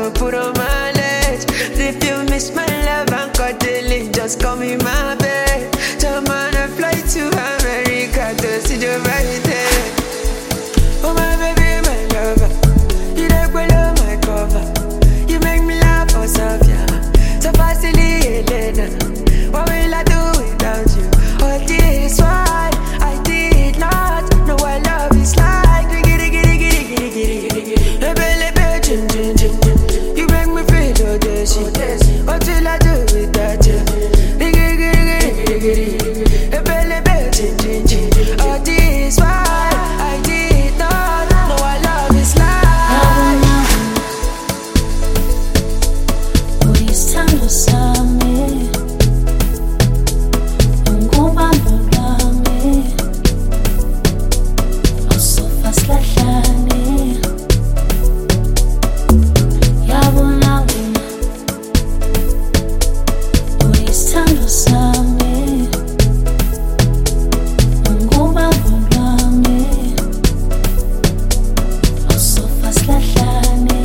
I'ma put on my legs. If you miss my love and cuddling, just call me my babe. Jump on a flight to America to see you right there. Oh my baby, my lover, you like below my cover. You make me laugh for Sophia, so fastly Elena. What will I do without you? All this while I did not know what love is like. You make me feel all this shit. What will I do without you? All this while I did not know what love is like. Uyisithando sami, ungubambo lwami, awusofa silahlane. Yabona wena, uyisithando sami, ungubambo lwami, awusofa silahlane.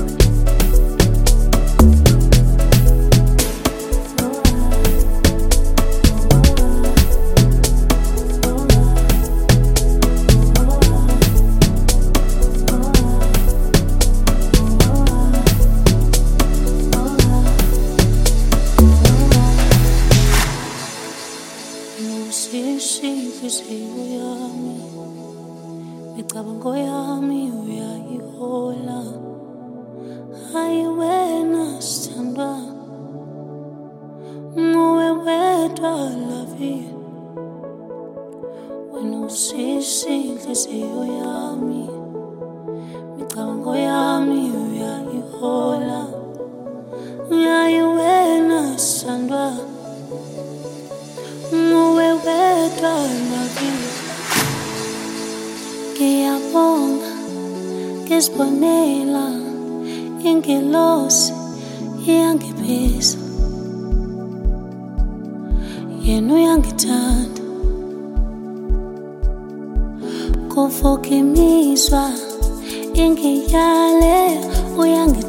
Inhliziyo yami, micabango yami uyayihola. Hayi wena sithandwa, nguwe wedwa lavi. Wena usisi inhliziyo yami, micabango yami uyayihola. Hayi wena sithandwa, nguwe wedwa lavi. Ngiyabonga ngisibonela ingelosi iyangibiza, yena uyangithanda kuvuka imizwa ingiyale uyangithanda.